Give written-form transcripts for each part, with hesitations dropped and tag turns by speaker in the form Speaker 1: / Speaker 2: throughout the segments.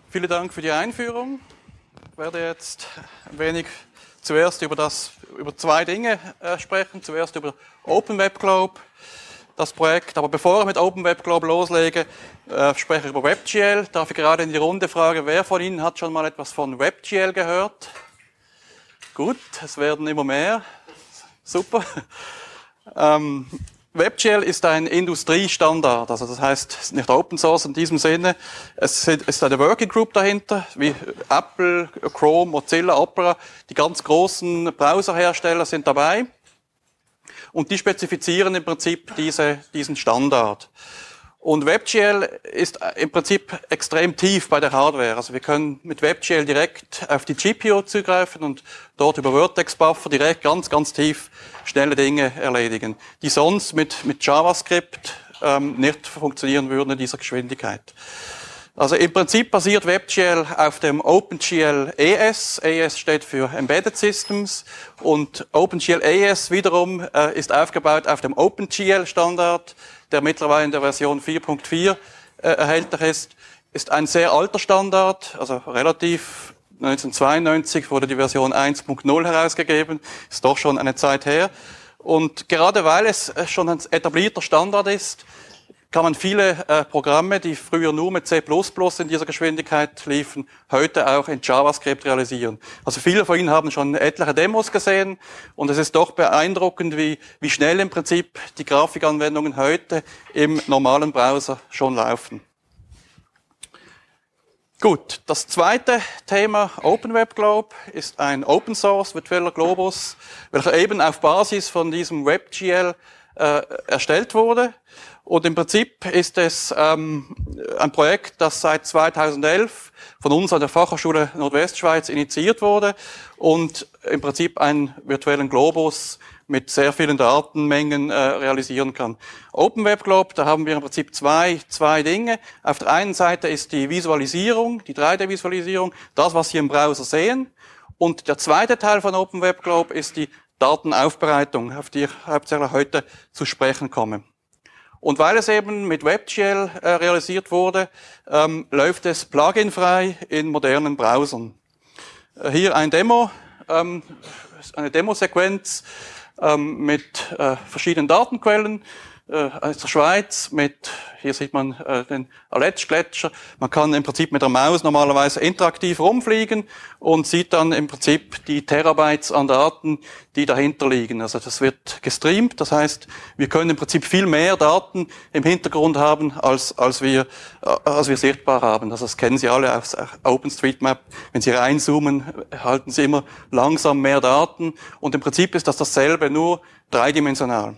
Speaker 1: Vielen Dank für die Einführung. Ich werde jetzt ein wenig zuerst über zwei Dinge sprechen. Zuerst über Open Web Globe, das Projekt. Aber bevor ich mit Open Web Globe loslege, spreche ich über WebGL. Darf ich gerade in die Runde fragen, wer von Ihnen hat schon mal etwas von WebGL gehört? Gut, es werden immer mehr. Super. WebGL ist ein Industriestandard, also das heißt, es ist nicht Open Source in diesem Sinne. Es ist eine Working Group dahinter, wie Apple, Chrome, Mozilla, Opera. Die ganz großen Browserhersteller sind dabei und die spezifizieren im Prinzip diesen Standard. Und WebGL ist im Prinzip extrem tief bei der Hardware. Also wir können mit WebGL direkt auf die GPU zugreifen und dort über Vertex-Buffer direkt ganz tief schnelle Dinge erledigen, die sonst mit JavaScript nicht funktionieren würden in dieser Geschwindigkeit. Also im Prinzip basiert WebGL auf dem OpenGL ES. ES steht für Embedded Systems und OpenGL ES wiederum ist aufgebaut auf dem OpenGL Standard, der mittlerweile in der Version 4.4 erhältlich ist ein sehr alter Standard, also relativ 1992 wurde die Version 1.0 herausgegeben, ist doch schon eine Zeit her. Und gerade weil es schon ein etablierter Standard ist, kann man viele Programme, die früher nur mit C++ in dieser Geschwindigkeit liefen, heute auch in JavaScript realisieren. Also viele von Ihnen haben schon etliche Demos gesehen und es ist doch beeindruckend, wie schnell im Prinzip die Grafikanwendungen heute im normalen Browser schon laufen. Gut, das zweite Thema Open Web Globe ist ein Open Source virtueller Globus, welcher eben auf Basis von diesem WebGL erstellt wurde. Und im Prinzip ist es ein Projekt, das seit 2011 von uns an der Fachhochschule Nordwestschweiz initiiert wurde und im Prinzip einen virtuellen Globus mit sehr vielen Datenmengen realisieren kann. Open Web Globe, da haben wir im Prinzip zwei Dinge. Auf der einen Seite ist die Visualisierung, die 3D-Visualisierung, das, was Sie im Browser sehen. Und der zweite Teil von Open Web Globe ist die Datenaufbereitung, auf die ich hauptsächlich heute zu sprechen komme. Und weil es eben mit WebGL realisiert wurde, läuft es pluginfrei in modernen Browsern. Hier ein Demo, eine Demosequenz mit verschiedenen Datenquellen aus der Schweiz. Hier sieht man den Aletsch-Gletscher. Man kann im Prinzip mit der Maus normalerweise interaktiv rumfliegen und sieht dann im Prinzip die Terabytes an Daten, die dahinter liegen. Also das wird gestreamt. Das heißt, wir können im Prinzip viel mehr Daten im Hintergrund haben, als wir sichtbar haben. Also das kennen Sie alle aus OpenStreetMap. Wenn Sie reinzoomen, erhalten Sie immer langsam mehr Daten. Und im Prinzip ist das dasselbe, nur dreidimensional.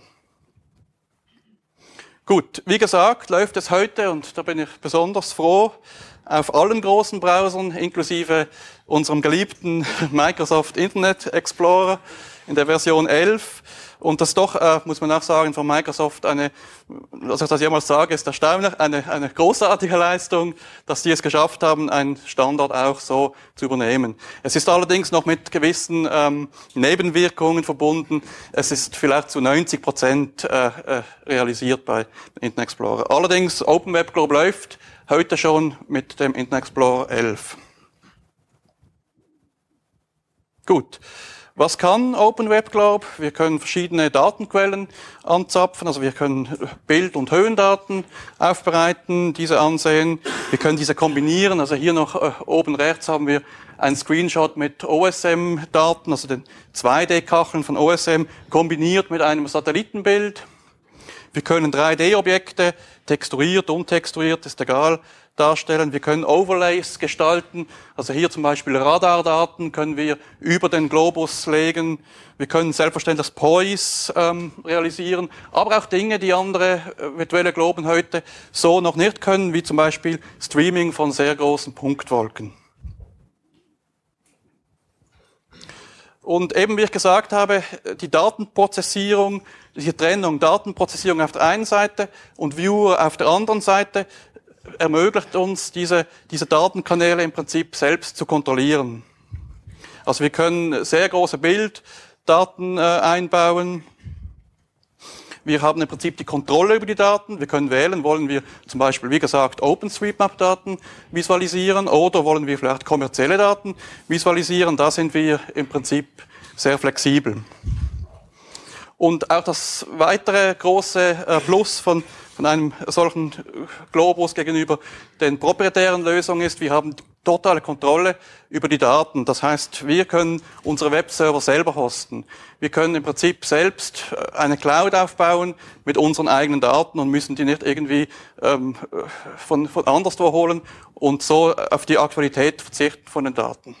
Speaker 1: Gut, wie gesagt, läuft es heute, und da bin ich besonders froh, auf allen großen Browsern, inklusive unserem geliebten Microsoft Internet Explorer in der Version 11. Und das doch, muss man auch sagen, von Microsoft dass ich das jemals sage, ist erstaunlich, eine großartige Leistung, dass die es geschafft haben, einen Standard auch so zu übernehmen. Es ist allerdings noch mit gewissen Nebenwirkungen verbunden. Es ist vielleicht zu 90% realisiert bei Internet Explorer. Allerdings, Open Web Globe läuft heute schon mit dem Internet Explorer 11. Gut. Was kann Open Web Globe? Wir können verschiedene Datenquellen anzapfen, also wir können Bild- und Höhendaten aufbereiten, diese ansehen. Wir können diese kombinieren, also hier noch oben rechts haben wir einen Screenshot mit OSM-Daten, also den 2D-Kacheln von OSM, kombiniert mit einem Satellitenbild. Wir können 3D-Objekte, texturiert, untexturiert, ist egal, darstellen. Wir können Overlays gestalten, also hier zum Beispiel Radardaten können wir über den Globus legen. Wir können selbstverständlich das Poise realisieren, aber auch Dinge, die andere virtuelle Globen heute so noch nicht können, wie zum Beispiel Streaming von sehr großen Punktwolken. Und eben, wie ich gesagt habe, die Datenprozessierung, die Trennung Datenprozessierung auf der einen Seite und Viewer auf der anderen Seite ermöglicht uns, diese Datenkanäle im Prinzip selbst zu kontrollieren. Also wir können sehr große Bilddaten einbauen. Wir haben im Prinzip die Kontrolle über die Daten. Wir können wählen, wollen wir zum Beispiel, wie gesagt, OpenStreetMap-Daten visualisieren oder wollen wir vielleicht kommerzielle Daten visualisieren. Da sind wir im Prinzip sehr flexibel. Und auch das weitere große Plus von einem solchen Globus gegenüber den proprietären Lösungen ist, wir haben totale Kontrolle über die Daten. Das heißt, wir können unsere Webserver selber hosten. Wir können im Prinzip selbst eine Cloud aufbauen mit unseren eigenen Daten und müssen die nicht irgendwie von anderswo holen und so auf die Aktualität verzichten von den Daten.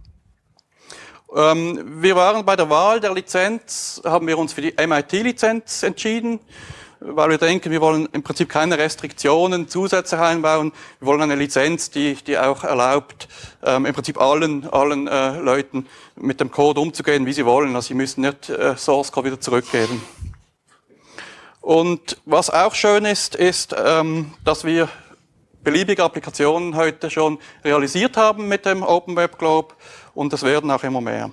Speaker 1: Wir waren bei der Wahl der Lizenz, haben wir uns für die MIT-Lizenz entschieden, weil wir denken, wir wollen im Prinzip keine Restriktionen zusätzlich einbauen. Wir wollen eine Lizenz, die auch erlaubt, im Prinzip allen Leuten mit dem Code umzugehen, wie sie wollen. Also sie müssen nicht Source Code wieder zurückgeben. Und was auch schön ist, dass wir beliebige Applikationen heute schon realisiert haben mit dem Open Web Globe und es werden auch immer mehr.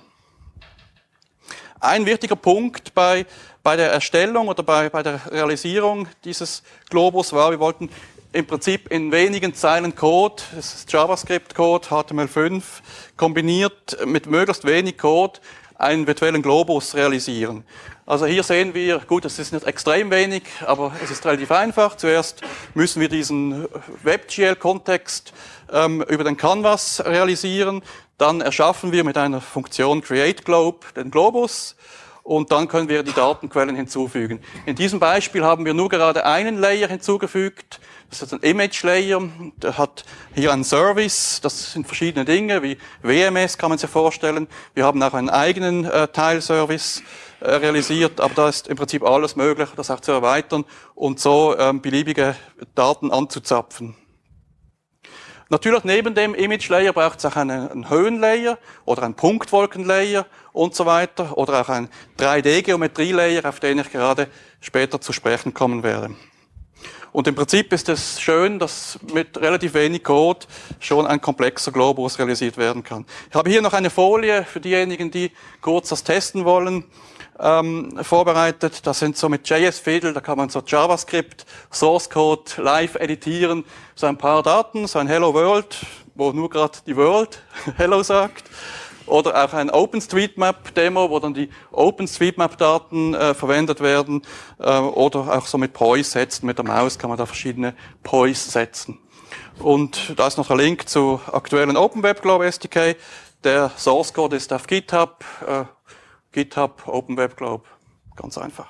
Speaker 1: Ein wichtiger Punkt bei der Erstellung oder bei der Realisierung dieses Globus war, wir wollten im Prinzip in wenigen Zeilen Code, das ist JavaScript-Code, HTML5, kombiniert mit möglichst wenig Code einen virtuellen Globus realisieren. Also hier sehen wir, gut, es ist nicht extrem wenig, aber es ist relativ einfach. Zuerst müssen wir diesen WebGL-Kontext über den Canvas realisieren. Dann erschaffen wir mit einer Funktion createGlobe den Globus und dann können wir die Datenquellen hinzufügen. In diesem Beispiel haben wir nur gerade einen Layer hinzugefügt. Das ist ein Image-Layer, der hat hier einen Service, das sind verschiedene Dinge, wie WMS kann man sich vorstellen. Wir haben auch einen eigenen Teilservice realisiert, aber da ist im Prinzip alles möglich, das auch zu erweitern und so beliebige Daten anzuzapfen. Natürlich neben dem Image-Layer braucht es auch einen Höhenlayer oder einen Punktwolken-Layer und so weiter oder auch einen 3D-Geometrie-Layer, auf den ich gerade später zu sprechen kommen werde. Und im Prinzip ist es schön, dass mit relativ wenig Code schon ein komplexer Globus realisiert werden kann. Ich habe hier noch eine Folie für diejenigen, die kurz das testen wollen, vorbereitet. Das sind so mit JS-Fiddle, da kann man so JavaScript, Source Code live editieren, so ein paar Daten, so ein Hello World, wo nur gerade die World Hello sagt. Oder auch ein OpenStreetMap-Demo, wo dann die OpenStreetMap-Daten verwendet werden. Oder auch so mit Poise setzen. Mit der Maus kann man da verschiedene Poise setzen. Und da ist noch ein Link zu aktuellen Open Web Globe SDK. Der Source Code ist auf GitHub. GitHub Open Web Globe. Ganz einfach.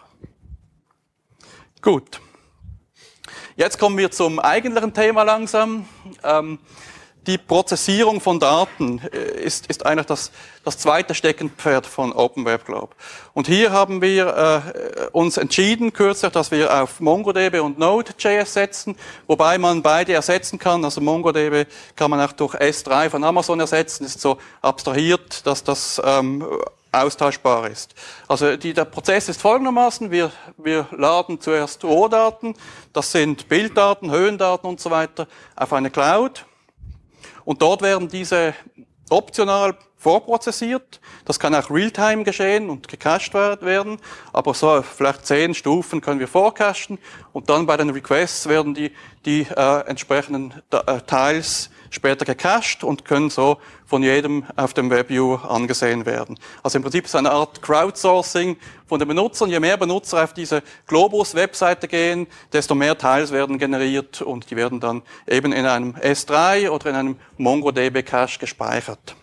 Speaker 1: Gut. Jetzt kommen wir zum eigentlichen Thema langsam. Die Prozessierung von Daten ist eigentlich das zweite Steckenpferd von Open Web Globe. Und hier haben wir uns entschieden kürzlich, dass wir auf MongoDB und Node.js setzen, wobei man beide ersetzen kann. Also MongoDB kann man auch durch S3 von Amazon ersetzen, ist so abstrahiert, dass das austauschbar ist. Also der Prozess ist folgendermaßen, wir laden zuerst Rohdaten, das sind Bilddaten, Höhendaten und so weiter, auf eine Cloud. Und dort werden diese optional vorprozessiert. Das kann auch Realtime geschehen und gecached werden. Aber so vielleicht 10 Stufen können wir vorcachen. Und dann bei den Requests werden die entsprechenden Tiles später gecached und können so von jedem auf dem WebView angesehen werden. Also im Prinzip ist es eine Art Crowdsourcing von den Benutzern. Je mehr Benutzer auf diese Globus-Webseite gehen, desto mehr Tiles werden generiert und die werden dann eben in einem S3 oder in einem MongoDB-Cache gespeichert.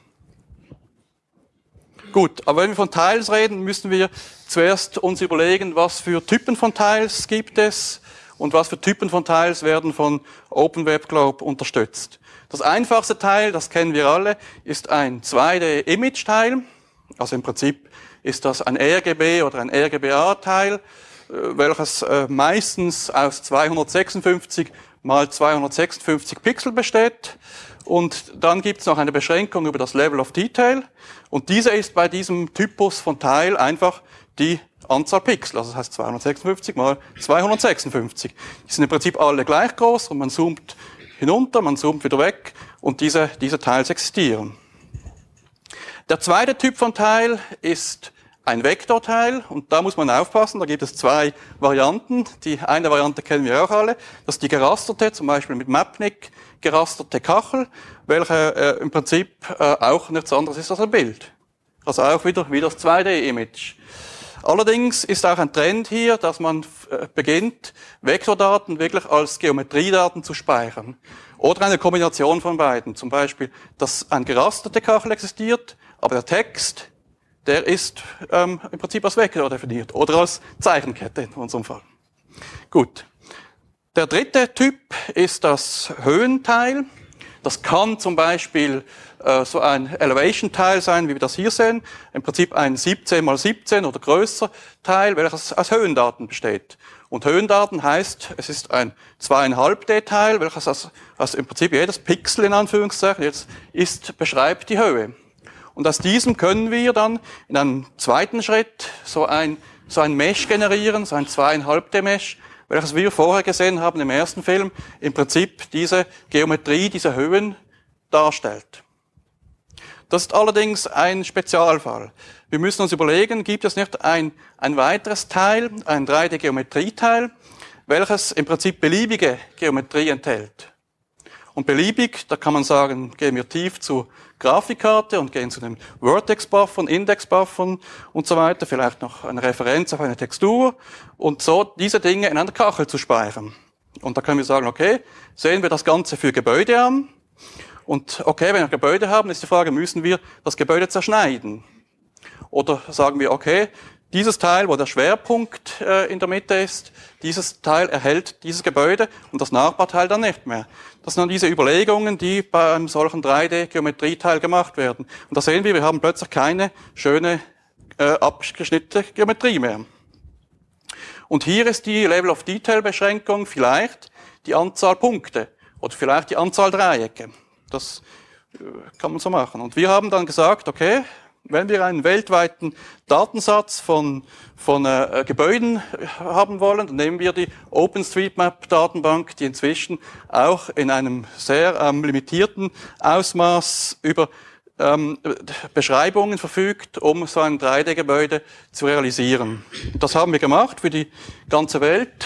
Speaker 1: Gut, aber wenn wir von Tiles reden, müssen wir zuerst uns überlegen, was für Typen von Tiles gibt es und was für Typen von Tiles werden von Open Web Globe unterstützt. Das einfachste Teil, das kennen wir alle, ist ein 2D-Image-Teil. Also im Prinzip ist das ein RGB oder ein RGBA-Teil, welches meistens aus 256 mal 256 Pixel besteht. Und dann gibt es noch eine Beschränkung über das Level of Detail. Und diese ist bei diesem Typus von Teil einfach die Anzahl Pixel. Also das heißt 256 mal 256. Die sind im Prinzip alle gleich groß und man zoomt hinunter, man zoomt wieder weg und diese Teils existieren. Der zweite Typ von Teil ist ein Vektorteil, und da muss man aufpassen, da gibt es zwei Varianten. Die eine Variante kennen wir auch alle, das ist die gerasterte, zum Beispiel mit Mapnik gerasterte Kachel, welche im Prinzip auch nichts anderes ist als ein Bild. Also auch wieder wie das 2D-Image. Allerdings ist auch ein Trend hier, dass man beginnt, Vektordaten wirklich als Geometriedaten zu speichern. Oder eine Kombination von beiden. Zum Beispiel, dass eine gerasterte Kachel existiert, aber der Text, der ist im Prinzip als Vektor definiert. Oder als Zeichenkette in unserem Fall. Gut. Der dritte Typ ist das Höhenteil. Das kann zum Beispiel so ein Elevation-Teil sein, wie wir das hier sehen. Im Prinzip ein 17 mal 17 oder größer Teil, welches aus Höhendaten besteht. Und Höhendaten heißt, es ist ein 2,5D-Teil, welches also im Prinzip jedes Pixel in Anführungszeichen jetzt beschreibt die Höhe. Und aus diesem können wir dann in einem zweiten Schritt so ein Mesh generieren, so ein 2,5D-Mesh, welches wir vorher gesehen haben im ersten Film, im Prinzip diese Geometrie, diese Höhen darstellt. Das ist allerdings ein Spezialfall. Wir müssen uns überlegen, gibt es nicht ein weiteres Teil, ein 3D-Geometrieteil, welches im Prinzip beliebige Geometrie enthält. Und beliebig, da kann man sagen, gehen wir tief zur Grafikkarte und gehen zu den Vertex-Buffern, Index-Buffern und so weiter, vielleicht noch eine Referenz auf eine Textur und so diese Dinge in einer Kachel zu speichern. Und da können wir sagen, okay, sehen wir das Ganze für Gebäude an. Und okay, wenn wir Gebäude haben, ist die Frage, müssen wir das Gebäude zerschneiden? Oder sagen wir, okay, dieses Teil, wo der Schwerpunkt in der Mitte ist, dieses Teil erhält dieses Gebäude und das Nachbarteil dann nicht mehr. Das sind dann diese Überlegungen, die bei einem solchen 3D-Geometrieteil gemacht werden. Und da sehen wir haben plötzlich keine schöne abgeschnittene Geometrie mehr. Und hier ist die Level-of-Detail-Beschränkung vielleicht die Anzahl Punkte oder vielleicht die Anzahl Dreiecke. Das kann man so machen. Und wir haben dann gesagt, okay, wenn wir einen weltweiten Datensatz von Gebäuden haben wollen, dann nehmen wir die OpenStreetMap-Datenbank, die inzwischen auch in einem sehr limitierten Ausmaß über Beschreibungen verfügt, um so ein 3D-Gebäude zu realisieren. Das haben wir gemacht für die ganze Welt.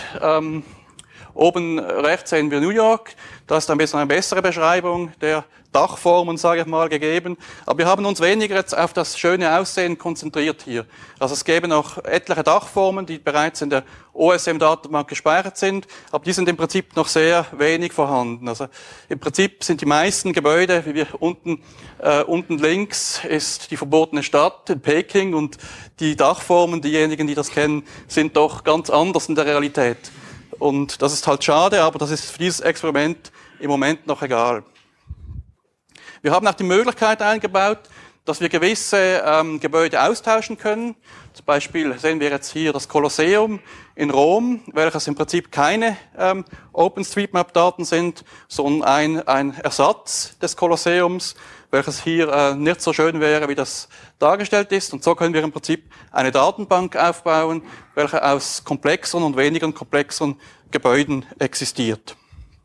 Speaker 1: Oben rechts sehen wir New York. Da ist ein bisschen eine bessere Beschreibung der Dachformen, sage ich mal, gegeben. Aber wir haben uns weniger jetzt auf das schöne Aussehen konzentriert hier. Also es gäbe noch etliche Dachformen, die bereits in der OSM-Datenbank gespeichert sind, aber die sind im Prinzip noch sehr wenig vorhanden. Also im Prinzip sind die meisten Gebäude, wie wir unten links ist die verbotene Stadt in Peking und die Dachformen, diejenigen, die das kennen, sind doch ganz anders in der Realität. Und das ist halt schade, aber das ist für dieses Experiment im Moment noch egal. Wir haben auch die Möglichkeit eingebaut, dass wir gewisse Gebäude austauschen können. Zum Beispiel sehen wir jetzt hier das Kolosseum in Rom, welches im Prinzip keine OpenStreetMap-Daten sind, sondern ein Ersatz des Kolosseums, welches hier nicht so schön wäre, wie das dargestellt ist. Und so können wir im Prinzip eine Datenbank aufbauen, welche aus komplexeren und weniger komplexeren Gebäuden existiert.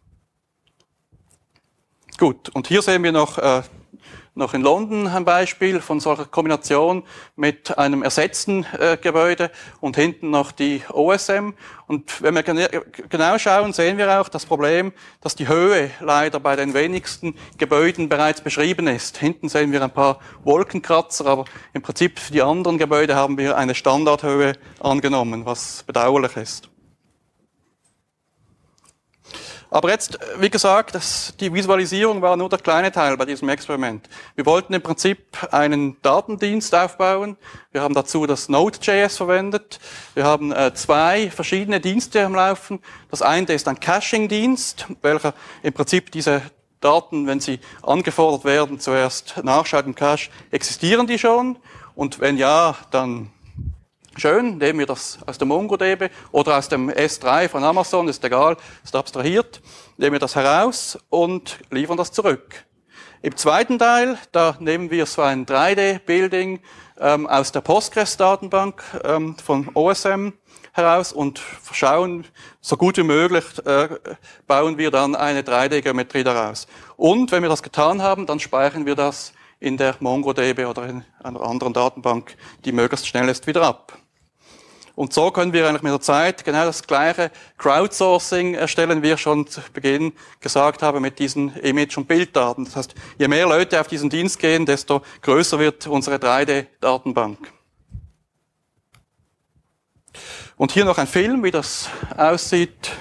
Speaker 1: Gut, und hier sehen wir noch in London ein Beispiel von solcher Kombination mit einem ersetzten Gebäude und hinten noch die OSM. Und wenn wir genau schauen, sehen wir auch das Problem, dass die Höhe leider bei den wenigsten Gebäuden bereits beschrieben ist. Hinten sehen wir ein paar Wolkenkratzer, aber im Prinzip für die anderen Gebäude haben wir eine Standardhöhe angenommen, was bedauerlich ist. Aber jetzt, wie gesagt, die Visualisierung war nur der kleine Teil bei diesem Experiment. Wir wollten im Prinzip einen Datendienst aufbauen. Wir haben dazu das Node.js verwendet. Wir haben zwei verschiedene Dienste am Laufen. Das eine ist ein Caching-Dienst, welcher im Prinzip diese Daten, wenn sie angefordert werden, zuerst nachschaut im Cache, existieren die schon? Und wenn ja, dann schön, nehmen wir das aus der MongoDB oder aus dem S3 von Amazon, ist egal, ist abstrahiert, nehmen wir das heraus und liefern das zurück. Im zweiten Teil, da nehmen wir so ein 3D-Building aus der Postgres-Datenbank von OSM heraus und schauen, so gut wie möglich bauen wir dann eine 3D-Geometrie daraus. Und wenn wir das getan haben, dann speichern wir das in der MongoDB oder in einer anderen Datenbank, die möglichst schnell ist, wieder ab. Und so können wir eigentlich mit der Zeit genau das gleiche Crowdsourcing erstellen, wie ich schon zu Beginn gesagt habe, mit diesen Image- und Bilddaten. Das heißt, je mehr Leute auf diesen Dienst gehen, desto größer wird unsere 3D-Datenbank. Und hier noch ein Film, wie das aussieht.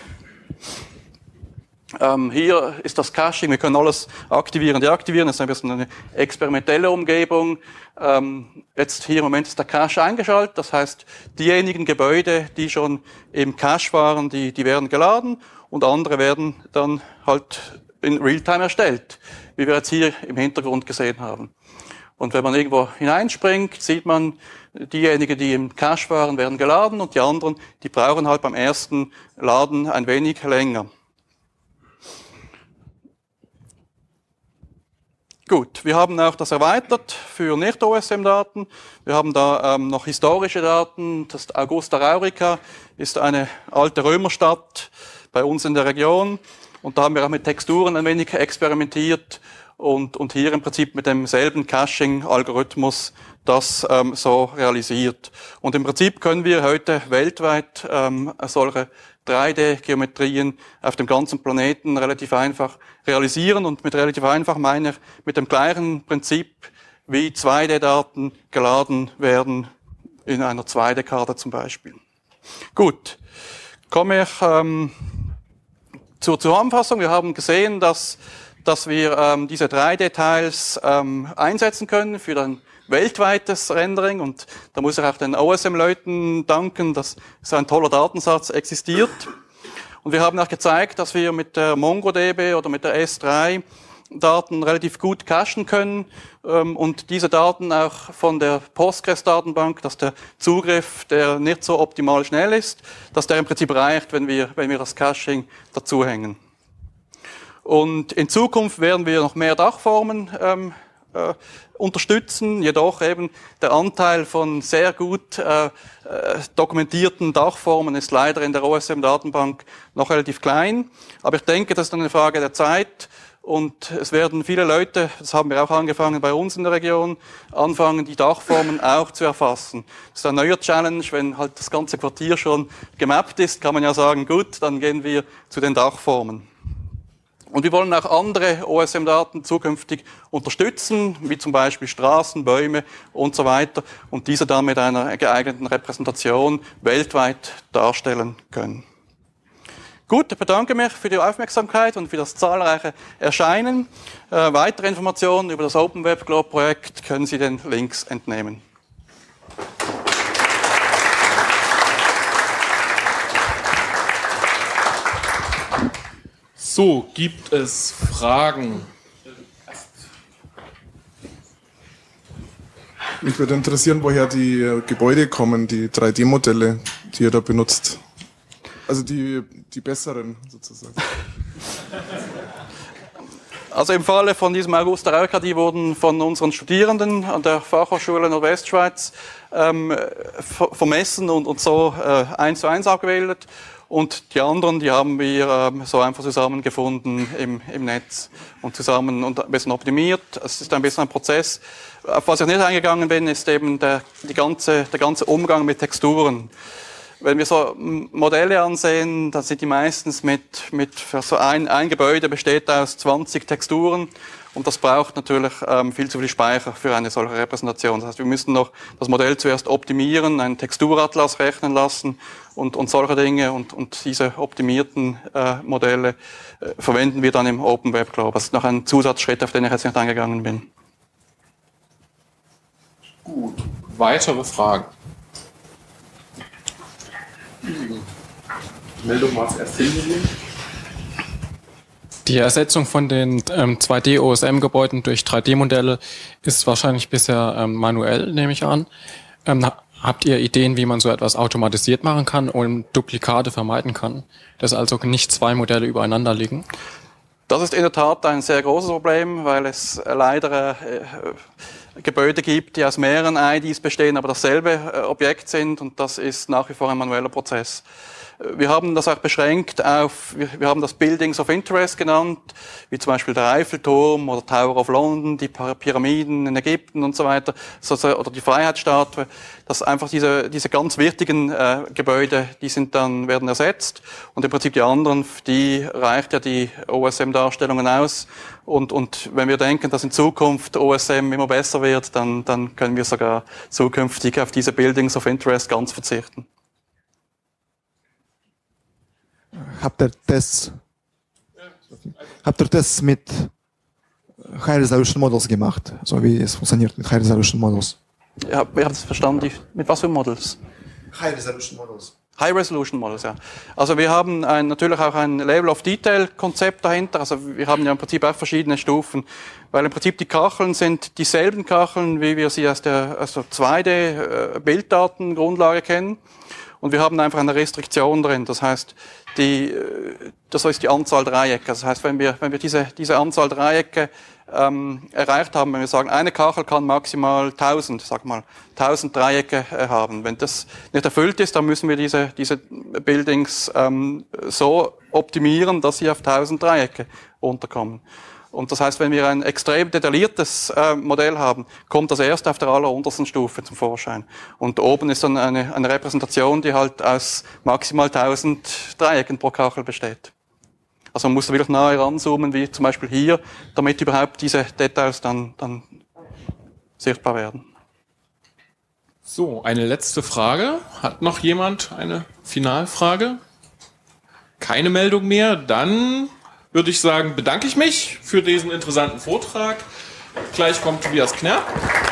Speaker 1: Hier ist das Caching, wir können alles aktivieren, deaktivieren, das ist ein bisschen eine experimentelle Umgebung. Jetzt hier im Moment ist der Cache eingeschaltet, das heißt, diejenigen Gebäude, die schon im Cache waren, die werden geladen und andere werden dann halt in Realtime erstellt, wie wir jetzt hier im Hintergrund gesehen haben. Und wenn man irgendwo hineinspringt, sieht man, diejenigen, die im Cache waren, werden geladen und die anderen, die brauchen halt beim ersten Laden ein wenig länger. Gut, wir haben auch das erweitert für Nicht-OSM-Daten. Wir haben da noch historische Daten. Das Augusta Raurica ist eine alte Römerstadt bei uns in der Region. Und da haben wir auch mit Texturen ein wenig experimentiert und hier im Prinzip mit demselben Caching-Algorithmus das so realisiert. Und im Prinzip können wir heute weltweit solche 3D-Geometrien auf dem ganzen Planeten relativ einfach realisieren. Und mit relativ einfach meine ich mit dem gleichen Prinzip, wie 2D-Daten geladen werden in einer 2D-Karte zum Beispiel. Gut, komme ich zur Zusammenfassung. Wir haben gesehen, dass wir diese 3D-Tiles einsetzen können für ein weltweites Rendering, und da muss ich auch den OSM-Leuten danken, dass so ein toller Datensatz existiert. Und wir haben auch gezeigt, dass wir mit der MongoDB oder mit der S3 Daten relativ gut cachen können und diese Daten auch von der Postgres-Datenbank, dass der Zugriff, der nicht so optimal schnell ist, dass der im Prinzip reicht, wenn wir das Caching dazuhängen. Und in Zukunft werden wir noch mehr Dachformen unterstützen, jedoch eben der Anteil von sehr gut dokumentierten Dachformen ist leider in der OSM-Datenbank noch relativ klein. Aber ich denke, das ist eine Frage der Zeit und es werden viele Leute, das haben wir auch angefangen bei uns in der Region, anfangen, die Dachformen auch zu erfassen. Das ist ein neuer Challenge, wenn halt das ganze Quartier schon gemappt ist, kann man ja sagen, gut, dann gehen wir zu den Dachformen. Und wir wollen auch andere OSM-Daten zukünftig unterstützen, wie zum Beispiel Straßen, Bäume und so weiter, und diese dann mit einer geeigneten Repräsentation weltweit darstellen können. Gut, ich bedanke mich für die Aufmerksamkeit und für das zahlreiche Erscheinen. Weitere Informationen über das Open Web Globe Projekt können Sie den Links entnehmen.
Speaker 2: So, gibt es Fragen?
Speaker 3: Mich würde interessieren, woher die Gebäude kommen, die 3D-Modelle, die ihr da benutzt. Also die besseren sozusagen.
Speaker 1: Also im Falle von diesem Augusta Raurica, die wurden von unseren Studierenden an der Fachhochschule Nordwestschweiz vermessen und so 1:1 abgebildet. Und die anderen, die haben wir so einfach zusammengefunden im Netz und zusammen und ein bisschen optimiert. Es ist ein bisschen ein Prozess. Auf was ich nicht eingegangen bin, ist eben der ganze Umgang mit Texturen. Wenn wir so Modelle ansehen, dann sind die meistens so ein Gebäude besteht aus 20 Texturen. Und das braucht natürlich viel zu viel Speicher für eine solche Repräsentation. Das heißt, wir müssen noch das Modell zuerst optimieren, einen Texturatlas rechnen lassen und solche Dinge. Und diese optimierten Modelle verwenden wir dann im Open Web Globe. Das ist noch ein Zusatzschritt, auf den ich jetzt nicht eingegangen bin.
Speaker 2: Gut. Weitere Fragen? Meldung mal als Erfindung.
Speaker 4: Die Ersetzung von den 2D-OSM-Gebäuden durch 3D-Modelle ist wahrscheinlich bisher manuell, nehme ich an. Habt ihr Ideen, wie man so etwas automatisiert machen kann und Duplikate vermeiden kann? Dass also nicht zwei Modelle übereinander liegen?
Speaker 1: Das ist in der Tat ein sehr großes Problem, weil es leider Gebäude gibt, die aus mehreren IDs bestehen, aber dasselbe Objekt sind, und das ist nach wie vor ein manueller Prozess. Wir haben das auch beschränkt auf, wir haben das Buildings of Interest genannt, wie zum Beispiel der Eiffelturm oder Tower of London, die Pyramiden in Ägypten und so weiter, oder die Freiheitsstatue. Das einfach diese ganz wichtigen Gebäude, werden ersetzt. Und im Prinzip die anderen, die reicht ja die OSM-Darstellungen aus. Und wenn wir denken, dass in Zukunft OSM immer besser wird, dann können wir sogar zukünftig auf diese Buildings of Interest ganz verzichten.
Speaker 5: Habt ihr Tests mit High Resolution Models gemacht? So wie es funktioniert mit High Resolution Models?
Speaker 1: Ja, ich habe das verstanden. Mit was für Models?
Speaker 5: High Resolution Models.
Speaker 1: High Resolution Models, ja. Also wir haben natürlich auch ein Level of Detail Konzept dahinter. Also wir haben ja im Prinzip auch verschiedene Stufen, weil im Prinzip die Kacheln sind dieselben Kacheln, wie wir sie aus der 2D Bilddatengrundlage kennen. Und wir haben einfach eine Restriktion drin. Das heißt, das ist die Anzahl Dreiecke. Das heißt, wenn wir diese Anzahl Dreiecke erreicht haben, wenn wir sagen, eine Kachel kann maximal 1000 Dreiecke haben. Wenn das nicht erfüllt ist, dann müssen wir diese Buildings so optimieren, dass sie auf 1000 Dreiecke runterkommen. Und das heißt, wenn wir ein extrem detailliertes Modell haben, kommt das erst auf der alleruntersten Stufe zum Vorschein. Und oben ist dann eine Repräsentation, die halt aus maximal 1000 Dreiecken pro Kachel besteht. Also man muss da wirklich nahe ranzoomen, wie zum Beispiel hier, damit überhaupt diese Details dann sichtbar werden.
Speaker 2: So, eine letzte Frage. Hat noch jemand eine Finalfrage? Keine Meldung mehr. Dann würde ich sagen, bedanke ich mich für diesen interessanten Vortrag. Gleich kommt Tobias Knerr.